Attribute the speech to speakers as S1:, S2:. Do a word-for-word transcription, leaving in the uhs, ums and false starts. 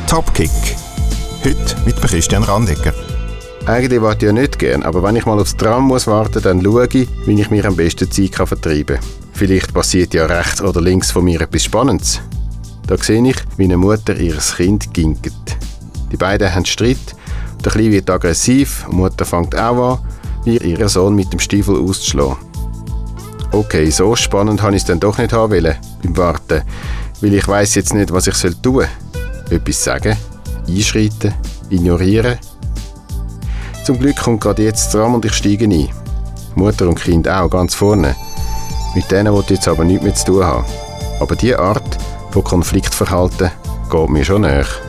S1: Topkick. Heute mit Christian Randegger.
S2: Eigentlich warte ich ja nicht gern, aber wenn ich mal aufs Tram muss warten, dann schaue ich, wie ich mir am besten Zeit kann vertreiben kann. Vielleicht passiert ja rechts oder links von mir etwas Spannendes. Da sehe ich, wie eine Mutter ihr Kind ginket. Die beiden haben Streit, der Kleine wird aggressiv, die Mutter fängt auch an, wie ihren Sohn mit dem Stiefel auszuschlagen. Okay, so spannend habe ich es dann doch nicht haben wollen beim Warten, weil ich weiss jetzt nicht, was ich tun soll. Etwas sagen, einschreiten, ignorieren. Zum Glück kommt gerade jetzt das Tram und ich steige ein. Mutter und Kind auch, ganz vorne. Mit denen wollte ich jetzt aber nichts mehr zu tun haben. Aber diese Art von Konfliktverhalten geht mir schon näher.